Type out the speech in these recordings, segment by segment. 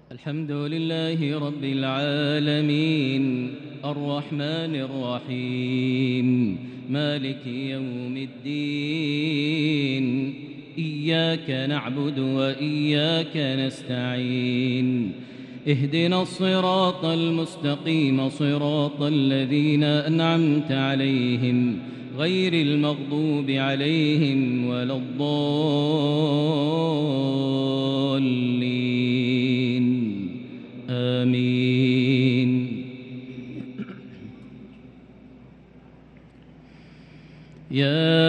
الحمد لله رب العالمين الرحمن الرحيم مالك يوم الدين إياك نعبد وإياك نستعين اهدنا الصراط المستقيم صراط الذين أنعمت عليهم غير المغضوب عليهم ولا الضالين آمين. يا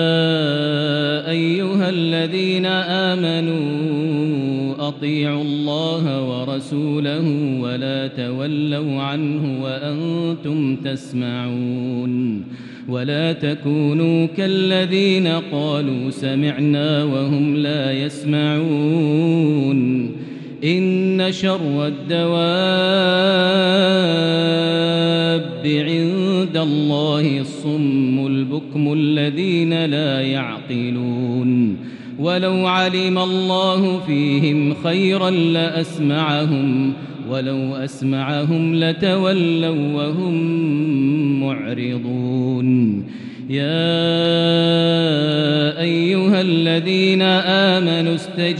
أيها الذين آمنوا أطيعوا الله ورسوله ولا تولوا عنه وأنتم تسمعون ولا تكونوا كالذين قالوا سمعنا وهم لا يسمعون إن شر الدواب عند الله الصم البكم الذين لا يعقلون ولو علم الله فيهم خيرا لأسمعهم ولو أسمعهم لتولوا وهم معرضون. يا أيها الذين آمنوا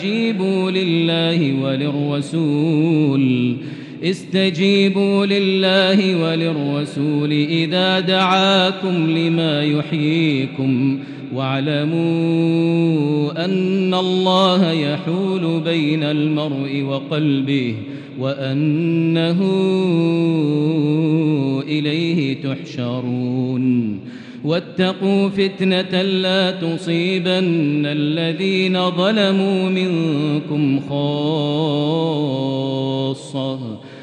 استجيبوا لله وللرسول إذا دعاكم لما يحييكم واعلموا أن الله يحول بين المرء وقلبه وأنه إليه تحشرون. واتقوا فتنة لا تصيبن الذين ظلموا منكم خاصة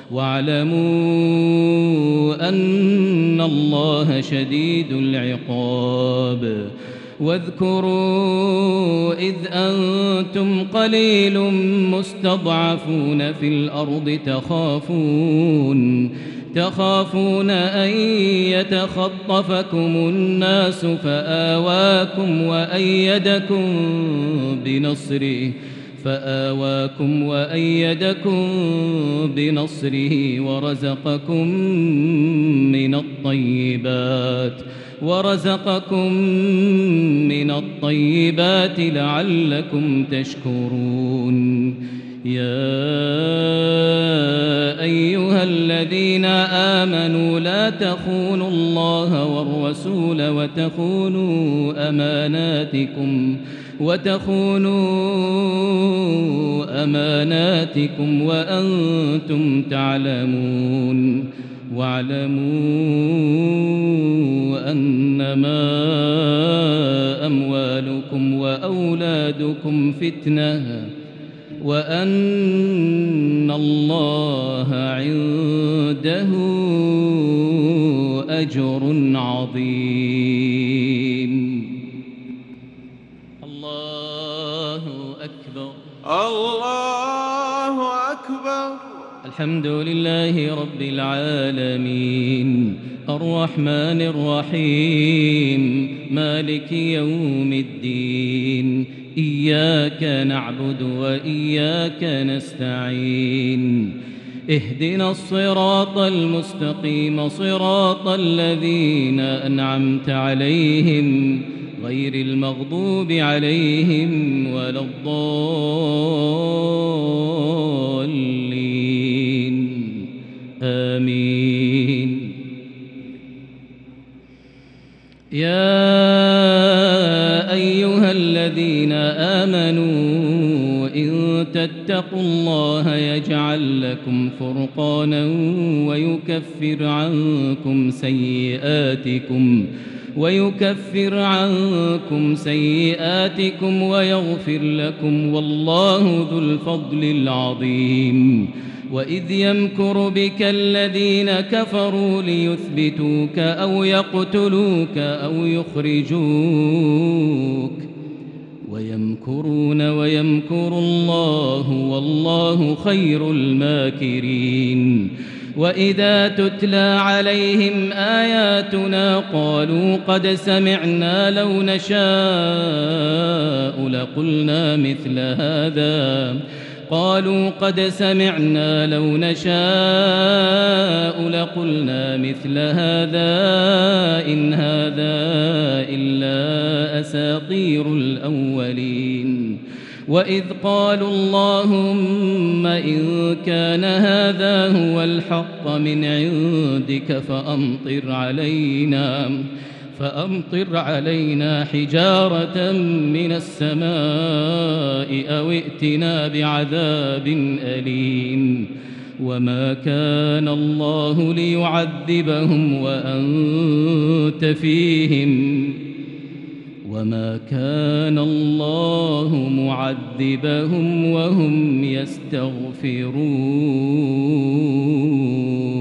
واعلموا أن الله شديد العقاب. واذكروا إذ أنتم قليل مستضعفون في الأرض تخافون أن يتخطفكم الناس فآواكم وأيدكم بنصره ورزقكم من الطيبات لعلكم تشكرون. يا أيها الذين آمنوا لا تخونوا الله والرسول وتخونوا أماناتكم وأنتم تعلمون واعلموا أنما أموالكم وأولادكم فتنة وأن الله عنده أجر عظيم. الله أكبر الله أكبر. الحمد لله رب العالمين الرحمن الرحيم مالك يوم الدين إياك نعبد وإياك نستعين اهدنا الصراط المستقيم صراط الذين أنعمت عليهم غير المغضوب عليهم ولا الضالين آمين. يا أيها الذين آمنوا إن تتقوا الله يجعل لكم فرقانا ويكفر عنكم سيئاتكم ويغفر لكم والله ذو الفضل العظيم. وإذ يمكر بك الذين كفروا ليثبتوك أو يقتلوك أو يخرجوك ويمكرون ويمكر الله والله خير الماكرين. وإذا تتلى عليهم آياتنا قالوا قد سمعنا لو نشاء لقلنا مثل هذا قالوا قد سمعنا لو نشاء لقلنا مثل هذا إن هذا إلا أساطير الأولين وإذ قالوا اللهم إن كان هذا هو الحق من عندك فأمطر علينا حجارة من السماء أو ائتنا بعذاب أليم وما كان الله ليعذبهم وأنت فيهم وما كان الله معذبهم وهم يستغفرون